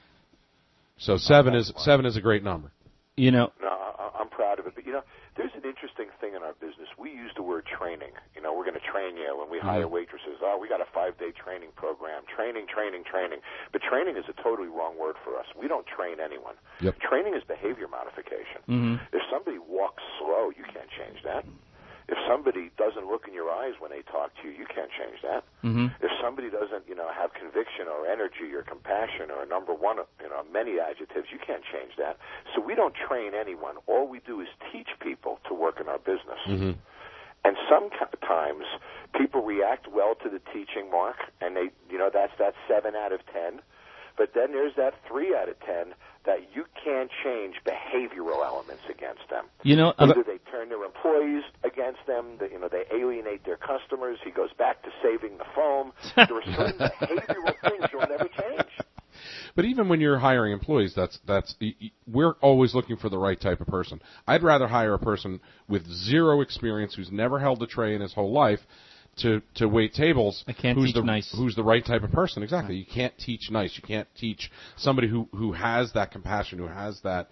So 7 is a great number. You know. No, I'm proud of it. But there's an interesting thing in our business. We use the word training. We're going to train you when we hire waitresses. Oh, we got a 5-day training program. Training. But training is a totally wrong word for us. We don't train anyone. Yep. Training is behavior modification. Mm-hmm. If somebody walks slow, you can't change that. If somebody doesn't look in your eyes when they talk to you, you can't change that. Mm-hmm. If somebody doesn't, have conviction or energy or compassion or number one, many adjectives, you can't change that. So we don't train anyone. All we do is teach people to work in our business. Mm-hmm. And sometimes people react well to the teaching, Mark, and they, that's that 7 out of 10. But then there's that 3 out of 10 that you can't change behavioral elements against them. Either they turn their employees against them, they alienate their customers. He goes back to saving the foam. There are certain behavioral things you'll never change. But even when you're hiring employees, we're always looking for the right type of person. I'd rather hire a person with 0 experience who's never held a tray in his whole life to wait tables. I can't teach nice. Who's the right type of person? Exactly. You can't teach nice. You can't teach somebody who has that compassion, who has that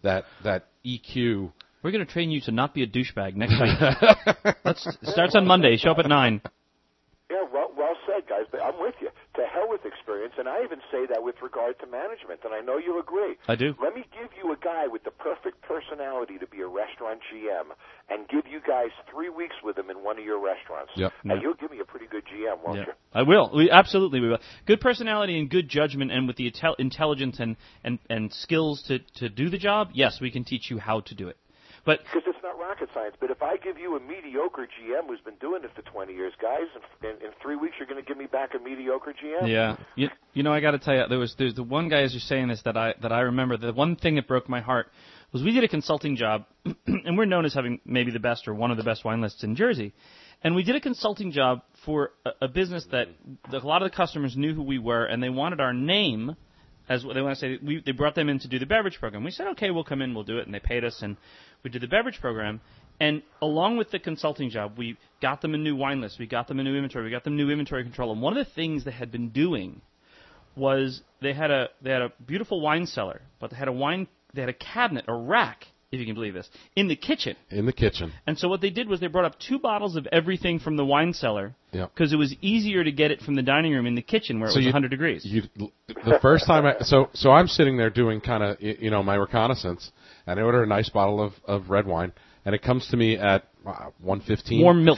EQ. We're going to train you to not be a douchebag next time. Starts on Monday. Show up at 9. Yeah, well said, guys. But I'm with you. To hell with experience, and I even say that with regard to management, and I know you agree. I do. Let me give you a guy with the perfect personality to be a restaurant GM, and give you guys 3 weeks with him in one of your restaurants. Yep. And you'll give me a pretty good GM, won't you? I will. Absolutely we will. Good personality and good judgment, and with the intelligence and skills to do the job, yes, we can teach you how to do it. But because it's not rocket science. But if I give you a mediocre GM who's been doing it for 20 years, guys, in 3 weeks you're going to give me back a mediocre GM? Yeah. I got to tell you, there's the one guy as you're saying this that I remember. The one thing that broke my heart was we did a consulting job, and we're known as having maybe the best or one of the best wine lists in Jersey. And we did a consulting job for a business that a lot of the customers knew who we were, and they wanted our name. As they want to say, they brought them in to do the beverage program. We said, okay, we'll come in, we'll do it, and they paid us, and we did the beverage program. And along with the consulting job, we got them a new wine list, we got them a new inventory, we got them new inventory control. And one of the things they had been doing was they had a beautiful wine cellar, but they had a cabinet, a rack, if you can believe this, in the kitchen. In the kitchen. And so what they did was they brought up 2 bottles of everything from the wine cellar because it was easier to get it from the dining room in the kitchen where it was 100 degrees. The first time so I'm sitting there doing kind of my reconnaissance, and I order a nice bottle of red wine, and it comes to me at 1:15. Warm milk.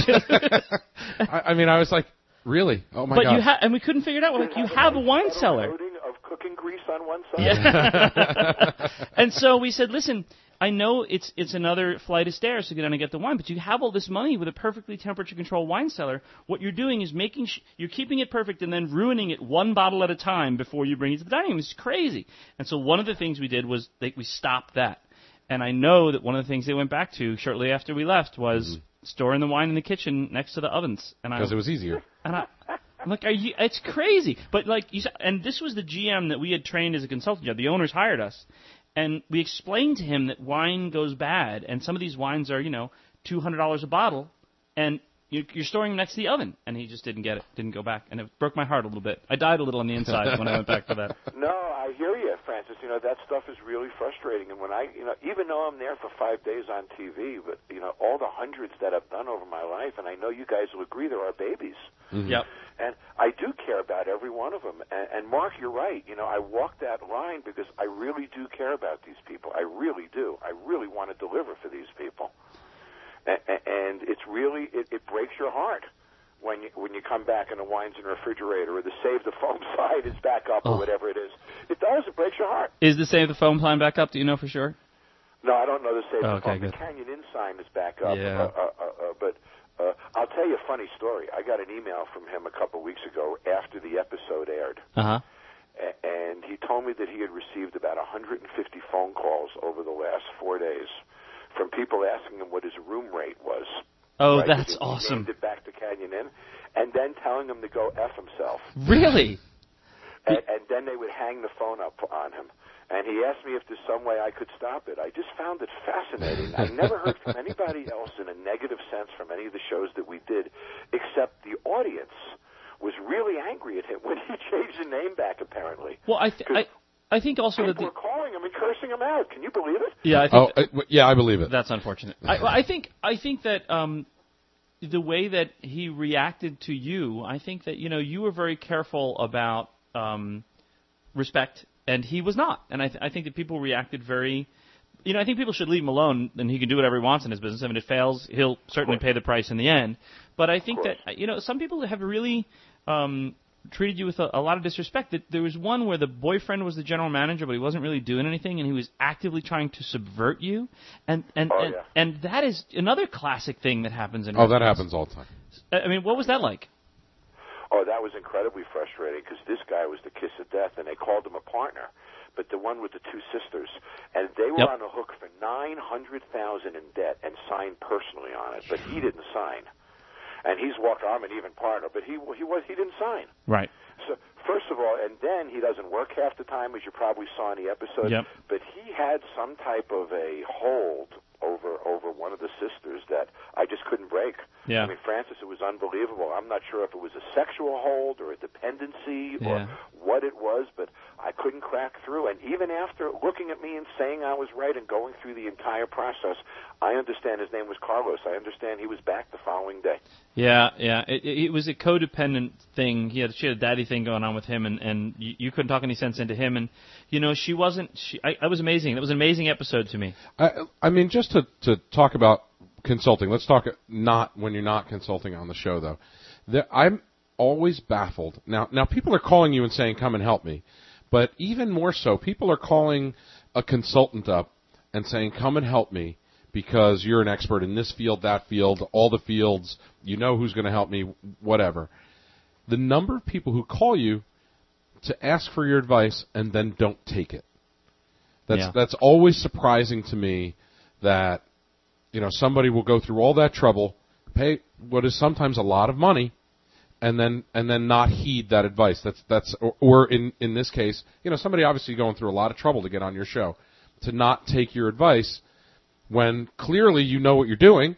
I was like, really? Oh my God! And we couldn't figure it out. We're like, you have a wine cellar. Of cooking grease on one side. Yeah. And so we said, listen, I know it's another flight of stairs to get down and get the wine, but you have all this money with a perfectly temperature-controlled wine cellar. What you're doing is you're keeping it perfect and then ruining it 1 bottle at a time before you bring it to the dining room. It's crazy. And so one of the things we did was we stopped that. And I know that one of the things they went back to shortly after we left was storing the wine in the kitchen next to the ovens. Because it was easier. And I'm like, it's crazy. But like you said, and this was the GM that we had trained as a consultant job. The owners hired us. And we explained to him that wine goes bad, and some of these wines are, $200 a bottle, and you're storing them next to the oven. And he just didn't get it, didn't go back, and it broke my heart a little bit. I died a little on the inside when I went back to that. No, I hear you, Francis. That stuff is really frustrating. And when I, even though I'm there for 5 days on TV, but, all the hundreds that I've done over my life, and I know you guys will agree, they're our babies. Mm-hmm. Yep. And I do care about every one of them. And Mark, you're right. I walk that line because I really do care about these people. I really do. I really want to deliver for these people. And it's really, it breaks your heart when you come back and the wine's in the refrigerator or the Save the Foam side is back up or whatever it is. It does. It breaks your heart. Is the Save the Foam sign back up? Do you know for sure? No, I don't know the Save the Foam. Good. The Canyon Inn sign is back up. Yeah. But I'll tell you a funny story. I got an email from him a couple of weeks ago after the episode aired. Uh-huh. And he told me that he had received about 150 phone calls over the last 4 days from people asking him what his room rate was. Oh, right? that's awesome. He named it back to Canyon Inn, and then telling him to go F himself. Really? and then they would hang the phone up on him. And he asked me if there's some way I could stop it. I just found it fascinating. I never heard from anybody else in a negative sense from any of the shows that we did, except the audience was really angry at him when he changed the name back, apparently. Well, I think also that people were calling him and cursing him out. Can you believe it? Yeah, I think I believe it. That's unfortunate. I think that the way that he reacted to you, I think that you were very careful about respect. And he was not. And I think that people reacted very... I think people should leave him alone, and he can do whatever he wants in his business. If it fails, he'll certainly pay the price in the end. But I think that, some people have really treated you with a lot of disrespect. That there was one where the boyfriend was the general manager, but he wasn't really doing anything, and he was actively trying to subvert you. And that is another classic thing that happens in that happens all the time. I mean, what was that like? Oh, that was incredibly frustrating because this guy was the kiss of death, and they called him a partner. But the one with the two sisters, and they were on the hook for $900,000 in debt and signed personally on it, but he didn't sign. And he's I'm an even partner, but he didn't sign. Right. So first of all, and then he doesn't work half the time, as you probably saw in the episode. Yep. But he had some type of a hold over one of the sisters that I just couldn't break. Yeah. I mean, Francis, it was unbelievable. I'm not sure if it was a sexual hold or a dependency or what it was, but I couldn't crack through. And even after looking at me and saying I was right and going through the entire process, I understand his name was Carlos. I understand he was back the following day. Yeah. It was a codependent thing. She had a daddy thing going on with him, and you couldn't talk any sense into him. And, she wasn't... I was amazing. That was an amazing episode to me. I mean, just to talk about consulting, let's talk not when you're not consulting on the show, though. I'm always baffled. Now, people are calling you and saying, come and help me. But even more so, people are calling a consultant up and saying, come and help me because you're an expert in this field, that field, all the fields, you know who's going to help me, whatever. The number of people who call you to ask for your advice and then don't take it. That's always surprising to me that, somebody will go through all that trouble, pay what is sometimes a lot of money, and then not heed that advice. Or in this case, somebody obviously going through a lot of trouble to get on your show, to not take your advice when clearly you know what you're doing.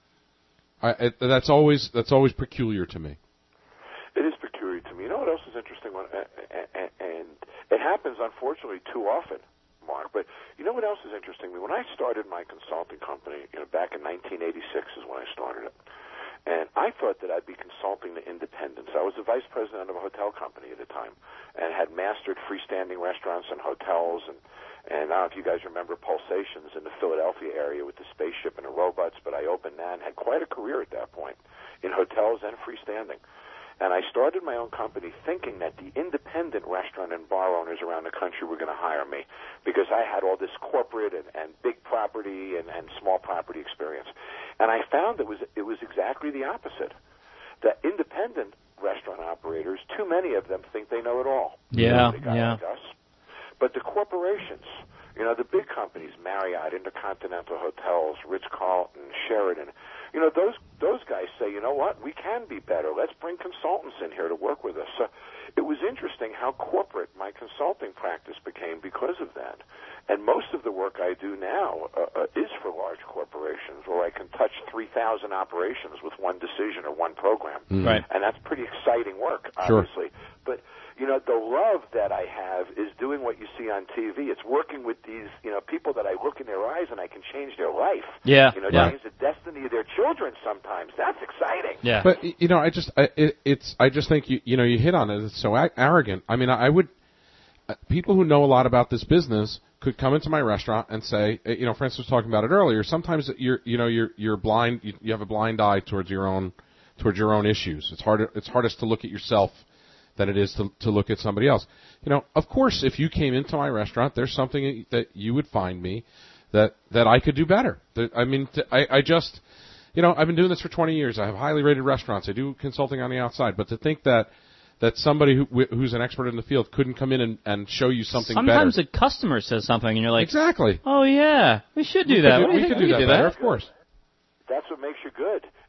That's always peculiar to me. It is peculiar to me. You know what else is interesting? And it happens, unfortunately, too often, Mark. But you know what else is interesting? When I started my consulting company, back in 1986 is when I started it. And I thought that I'd be consulting the independents. I was the vice president of a hotel company at the time and had mastered freestanding restaurants and hotels. And I don't know if you guys remember Pulsations in the Philadelphia area with the spaceship and the robots, but I opened that and had quite a career at that point in hotels and freestanding. And I started my own company thinking that the independent restaurant and bar owners around the country were going to hire me because I had all this corporate and big property and small property experience. And I found it was exactly the opposite. The independent restaurant operators, too many of them think they know it all. Yeah. Like us. But the corporations, the big companies, Marriott, Intercontinental Hotels, Ritz-Carlton, Sheraton, those guys say, you know what, we can be better. Let's bring consultants in here to work with us. So it was interesting how corporate my consulting practice became because of that. And most of the work I do now is for large corporations where I can touch 3,000 operations with one decision or one program. Right. And that's pretty exciting work, obviously. Sure. But, the love that I have is doing what you see on TV. It's working with these, people that I look in their eyes and I can change their life. Yeah. Change the destiny of their children sometimes. That's exciting. Yeah. But, I just think, you hit on it. It's so arrogant. I mean, I would, people who know a lot about this business could come into my restaurant and say, Francis was talking about it earlier. Sometimes you're blind. You have a blind eye towards your own issues. It's hardest to look at yourself than it is to look at somebody else. Of course, if you came into my restaurant, there's something that you would find me that I could do better. I just, I've been doing this for 20 years. I have highly rated restaurants. I do consulting on the outside, but to think that somebody who's an expert in the field couldn't come in and show you something better. Sometimes a customer says something and you're like, exactly. Oh yeah, we should do that. We could do that better, of course. That's what makes you good.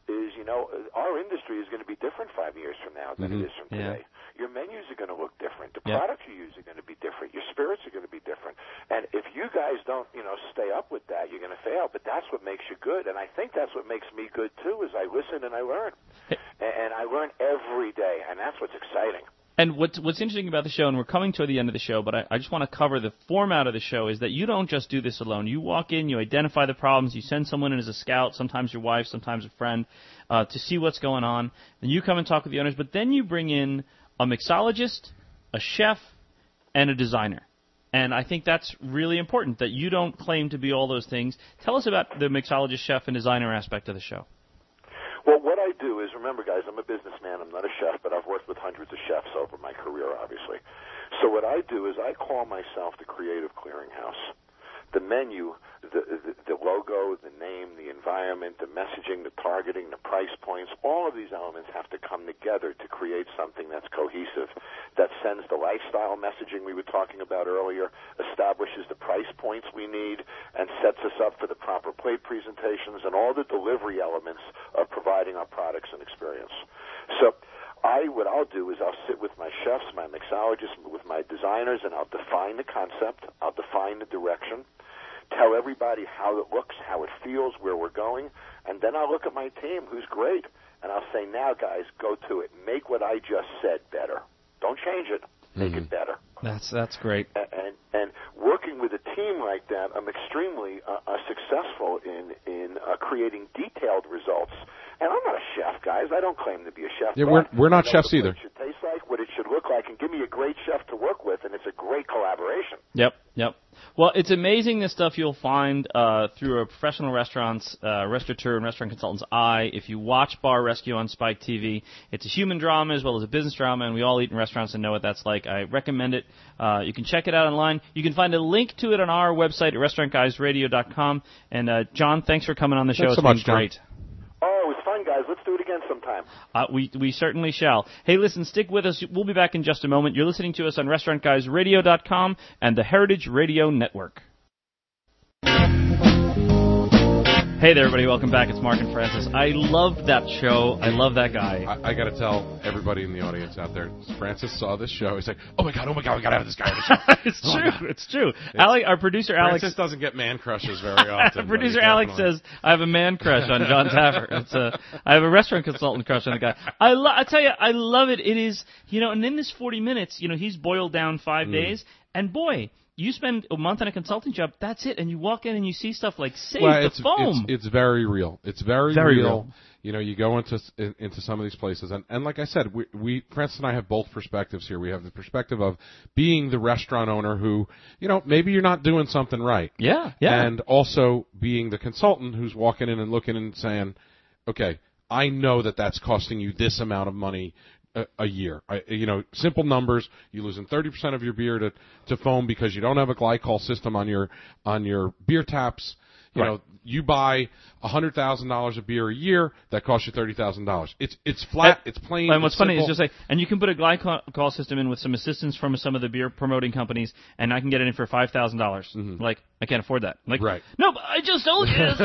is, our industry is going to be different 5 years from now than it is from today. Your menus are going to look different. The products you use are going to be different. Your spirits are going to be different. And if you guys don't, stay up with that, you're going to fail. But that's what makes you good. And I think that's what makes me good, too, is I listen and I learn. And I learn every day, and that's what's exciting. And what's interesting about the show, and we're coming to the end of the show, but I just want to cover the format of the show, is that you don't just do this alone. You walk in, you identify the problems, you send someone in as a scout, sometimes your wife, sometimes a friend, to see what's going on. Then you come and talk with the owners, but then you bring in a mixologist, a chef, and a designer. And I think that's really important, that you don't claim to be all those things. Tell us about the mixologist, chef, and designer aspect of the show. Well, what I do is, remember, guys, I'm a businessman. I'm not a chef, but I've worked with hundreds of chefs over my career, obviously. So what I do is I call myself the creative clearinghouse. The menu, the logo, the name, the environment, the messaging, the targeting, the price points, all of these elements have to come together to create something that's cohesive, that sends the lifestyle messaging we were talking about earlier, establishes the price points we need, and sets us up for the proper plate presentations and all the delivery elements of providing our products and experience. So what I'll do is I'll sit with my chefs, my mixologists, with my designers, and I'll define the concept, I'll define the direction, tell everybody how it looks, how it feels, where we're going, and then I'll look at my team, who's great, and I'll say, now, guys, go to it. Make what I just said better. Don't change it. Make it better. That's great. And working with a team like that, I'm extremely successful in creating detailed results. And I'm not a chef, guys. I don't claim to be a chef. Yeah, we're not chefs either. What it should taste like, what it should look like, and give me a great chef to work with, and it's a great collaboration. Yep. Well, it's amazing the stuff you'll find through a professional restaurateur and restaurant consultant's eye. If you watch Bar Rescue on Spike TV, it's a human drama as well as a business drama, and we all eat in restaurants and know what that's like. I recommend it. You can check it out online. You can find a link to it on our website at restaurantguysradio.com. And John, thanks for coming on the show. Thanks so much, been great. John. Oh, it was fun, guys. Let's do it again sometime. We certainly shall. Hey, listen, stick with us. We'll be back in just a moment. You're listening to us on restaurantguysradio.com and the Heritage Radio Network. Hey there, everybody. Welcome back. It's Mark and Francis. I love that show. I love that guy. I got to tell everybody in the audience out there, Francis saw this show. He's like, oh, my God, we got to have this guy on the show. It's true. It's true. Alex, our producer, Alex. Francis doesn't get man crushes very often. Producer Alex says, I have a man crush on John Taffer. I have a restaurant consultant crush on the guy. I tell you, I love it. It is, and in this 40 minutes, he's boiled down 5 days. And boy, you spend a month on a consulting job, that's it, and you walk in and you see stuff like Save the Foam. It's very real. It's very real. You go into some of these places, and like I said, we Francis and I have both perspectives here. We have the perspective of being the restaurant owner who, maybe you're not doing something right. Yeah. And also being the consultant who's walking in and looking and saying, okay, I know that's costing you this amount of money a year. Simple numbers. You're losing 30% of your beer to foam because you don't have a glycol system on your beer taps. You buy $100,000 of beer a year, that costs you $30,000. It's flat, it's plain. And what's funny simple. is just like, and you can put a glycol system in with some assistance from some of the beer promoting companies, and I can get it in for $5,000. Like, I can't afford that. Like, right. No, but I just told you it's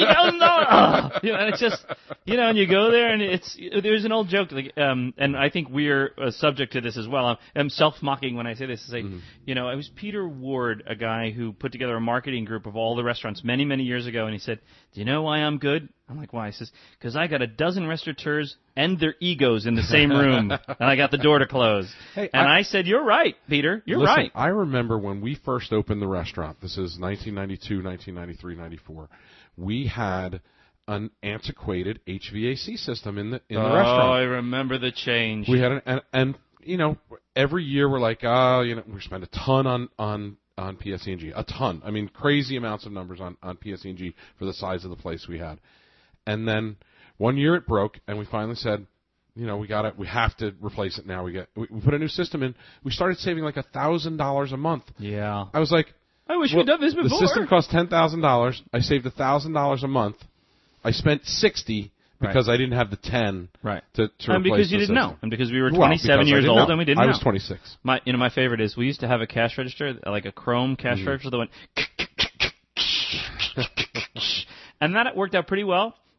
$30,000. And it's just, and you go there, and there's an old joke, like, and I think we're subject to this as well. I'm self-mocking when I say this. It was Peter Ward, a guy who put together a marketing group of all the restaurants many, many years ago, and he said, do you know why I'm good? I'm like, why? He says, because I got a dozen restaurateurs and their egos in the same room, and I got the door to close. Hey, I said, you're right, Peter. You're right. I remember when we first opened the restaurant. This is 1992, 1993, 94. We had an antiquated HVAC system in the restaurant. Oh, I remember the change. We had and every year we're like, we spend a ton on PSE&G, a ton. I mean, crazy amounts of numbers on PSE&G for the size of the place we had. And then one year it broke, and we finally said, we have to replace it now. We put a new system in. We started saving like $1,000 a month. Yeah. I was like, I wish we'd done this before. The system cost $10,000. I saved $1,000 a month. I spent $60 because I didn't have the 10 to replace and because you didn't know, and because we were 27 years old and we didn't know. I was 26. My favorite is we used to have a cash register, like a Chrome cash register that went, and that worked out pretty well.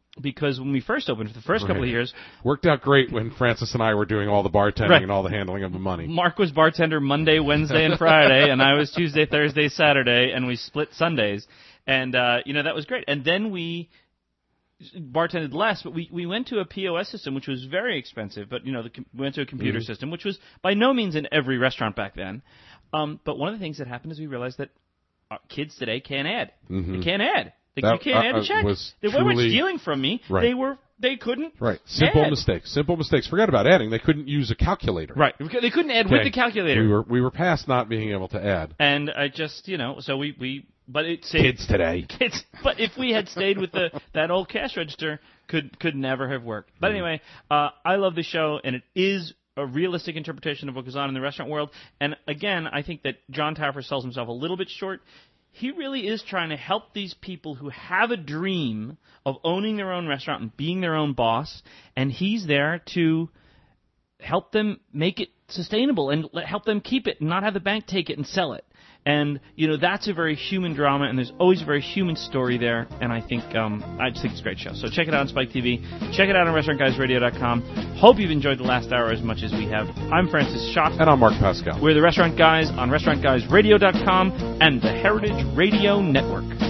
because when we first opened, for the first couple of years, worked out great when Francis and I were doing all the bartending and all the handling of the money. Mark was bartender Monday, Wednesday, and Friday, and I was Tuesday, Thursday, Saturday, and we split Sundays, and that was great. And then we bartended less, but we went to a POS system, which was very expensive, but we went to a computer system, which was by no means in every restaurant back then. But one of the things that happened is we realized that kids today can't add. They can't add. You can't add a check. They weren't stealing from me. Right. They couldn't. Right. Simple mistakes. Forget about adding. They couldn't use a calculator. Right. They couldn't add with the calculator. We were past not being able to add. And I just so we but it kids today. But if we had stayed with that old cash register, could never have worked. But anyway, I love the show, and it is a realistic interpretation of what goes on in the restaurant world. And again, I think that John Taffer sells himself a little bit short. He really is trying to help these people who have a dream of owning their own restaurant and being their own boss, and he's there to help them make it sustainable and help them keep it and not have the bank take it and sell it. And, that's a very human drama, and there's always a very human story there, and I think, I just think it's a great show. So check it out on Spike TV. Check it out on RestaurantGuysRadio.com. Hope you've enjoyed the last hour as much as we have. I'm Francis Schaff. And I'm Mark Pascal. We're the Restaurant Guys on RestaurantGuysRadio.com and the Heritage Radio Network.